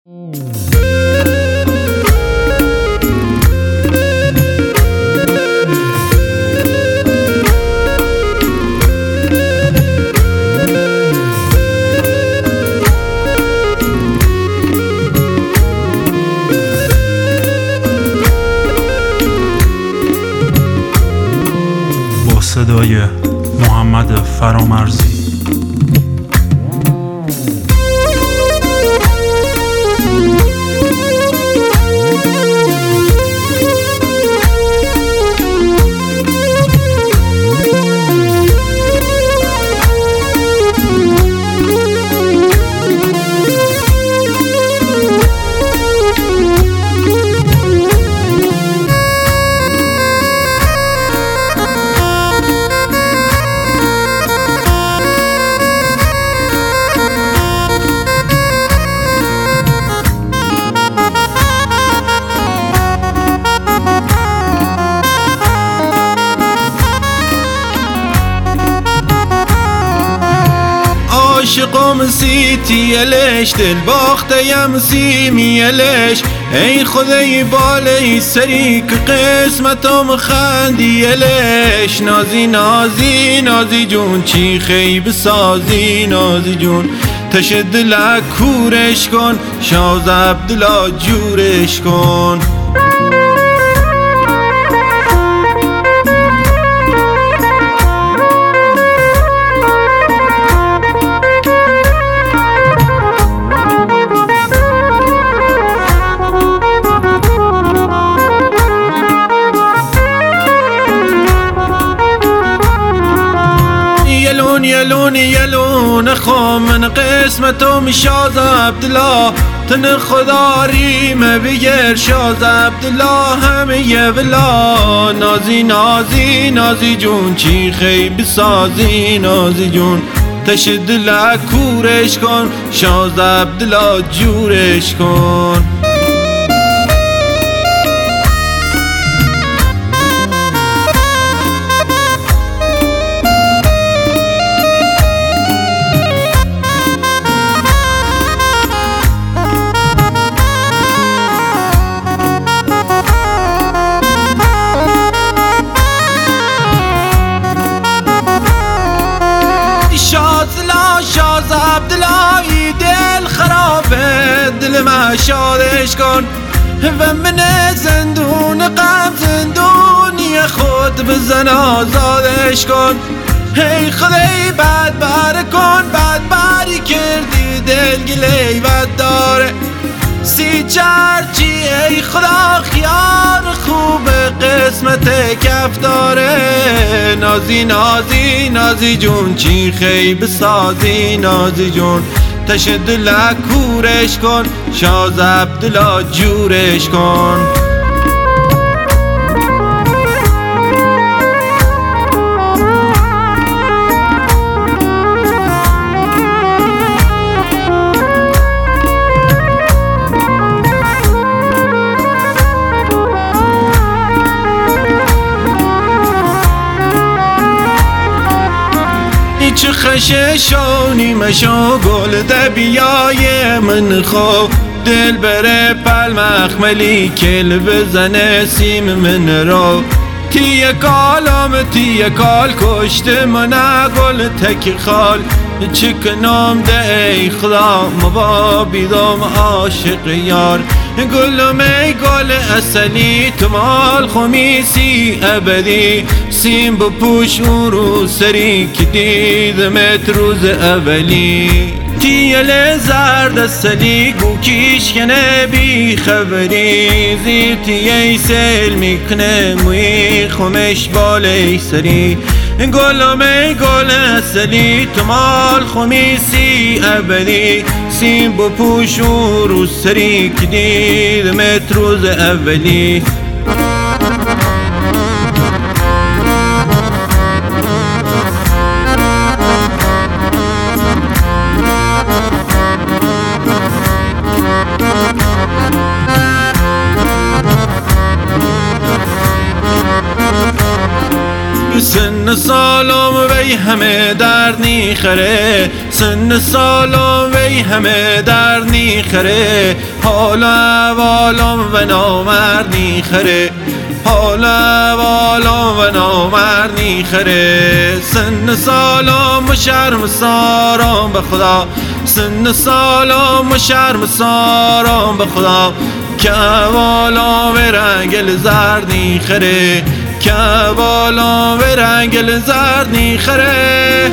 با صدای محمد فرامرزی. عاشقم سیتیلش دل باختیم سیمیلش ای خدای بالای سری که قسمتم خندیلش نازی نازی نازی جون چی خیب سازی نازی جون تش دل کورش کن شاز عبدالله جورش کن یلون یلون خم من قسمتم شاز عبدالله تن خدا ریم بگیر شاز عبدالله همه یه ولا نازی نازی نازی جون چی خیب سازی نازی جون تش دل کورش کن شاز عبدالله جورش کن شاز عبدالله دل خرابه دل ما شادش کن و من زندون غم زندونی خود بزن آزادش کن ای خدای بد بر کن بد بری کردی دل گلی بد داره سی چرچی ای خدا خیار خوب قسمت کف داره نازی نازی نازی جون چی خیب سازی نازی جون تش دل کورش کن شاز عبدالله جورش کن چه خششانی مشو گل دبیای من خو دل بره پل مخملی کل بزنه سیم من رو تیه کال کشت من گل تک خال چکنام ده ای خدا مبا بیدم عاشق یار گلم ای گل اصلی تمال خمیسی ابدی سیم بپوش اون رو سری که دیدمت روز اولی تیل زرد اصلی گو کیش کنه بی خبری زیرتی ای سیل میکنه موی خمش بالای سری گلم ای گل اصلی تمال خمیسی ابدی سیم بپوش اون رو سری که دیدمت روز اولی سن سالم وی همه درد نیخره، سن سالم وی همه درد نیخره، حال احوالم و نامرد نیخره، حال احوالم و نامرد نیخره. سن سالم و شرم سارم به خدا، سن سالم و شرم سارم به خدا، که احوالم و رنگل زرد نیخره، که احوالم و رنگل زرد نیخره.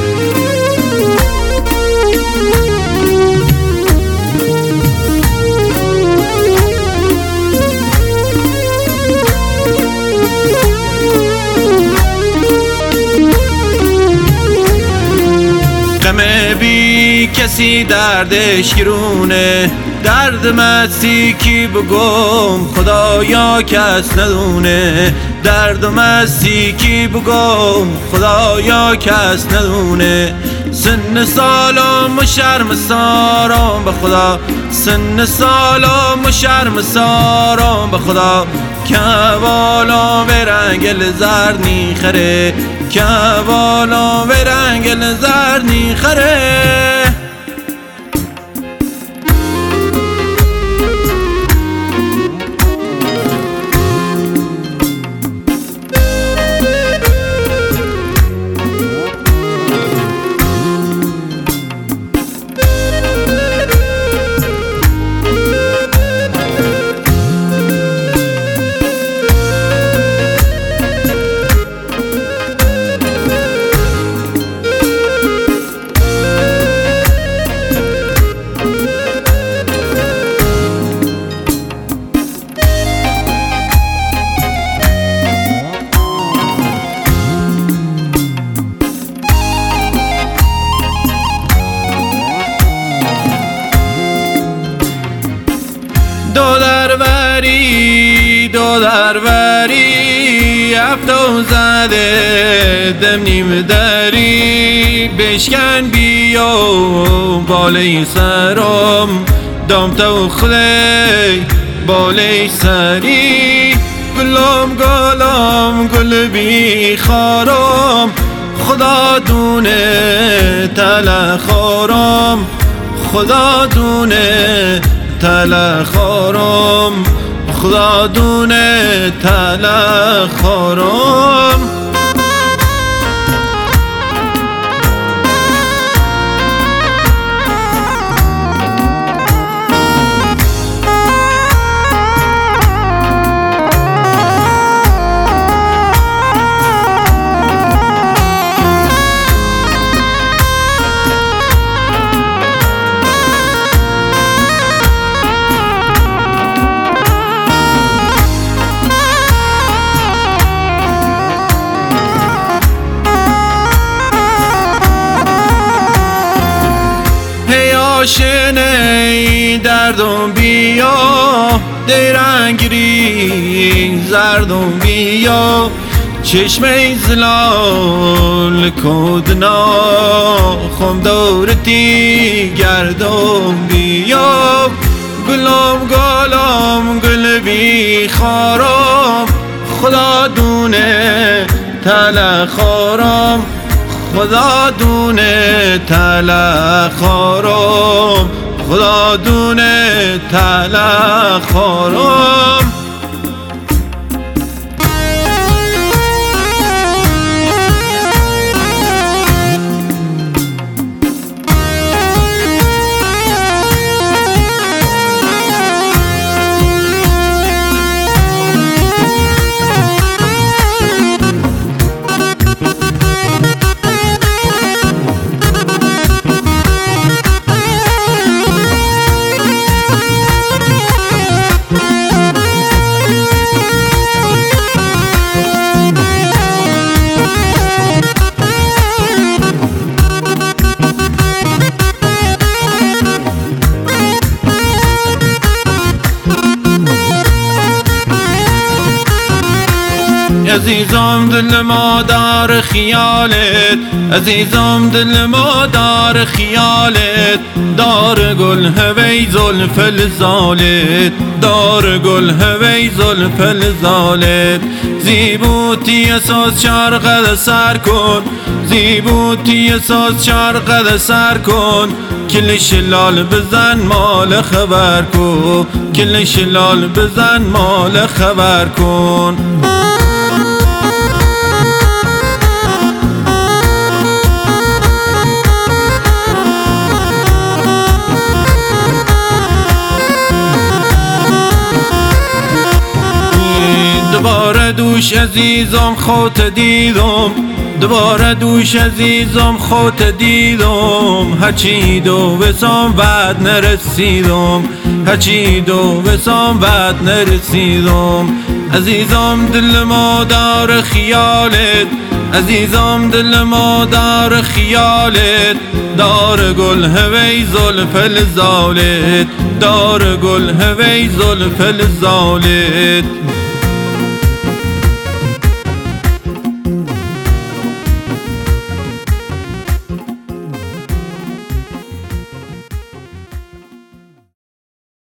غم بی کسی دردش گرونه، درد مستی کی بگم خدایا کس ندونه، درد مستی کی بگم خدایا کس ندونه. سن سالم و شرم سارم به خدا، سن سالم و شرم سارم به خدا، که احوالم و رنگل زرد نیخره، که احوالم و رنگل زرد نیخره. دو دروری هفتو زده دم نیم دری، بشکن بیا بالای سرم دام تو خلی بالای سری. گلم گلم گل بی خارم، خدا دونه تلخارم، خدا دونه تلخارم، خدا دونه تلخارم. آشنه دردم بیا، دیرنگری زردم بیا، چشمه زلال کدنا خم دورتی گردم بیا. گلم گلم گل بی خارم، خدا دونه تلخارم، خدا دونه تلخارم، خدا دونه تلخارم. عزیزم دل ما دار خیالت، عزیزم دل ما دار خیالت، دار گل هوی زلف لزالت، دار گل هوی زلف لزالت. زیبوتی اساس شرق سر کن، زیبوتی اساس شرق سر کن، کلش لال بزن مال خبر کن، کلش لال بزن مال خبر کن. دوباره دوش عزیزم خودت دیدم، دوباره دوش عزیزم خودت دیدم، هرچی دو بسام بعد نرسیدم، هرچی دو بسام بعد نرسیدم. عزیزم دل ما دار خیالت، عزیزم دل ما دار خیالت، دار گل هوی زلف لزالت، دار گل هوی زلف لزالت.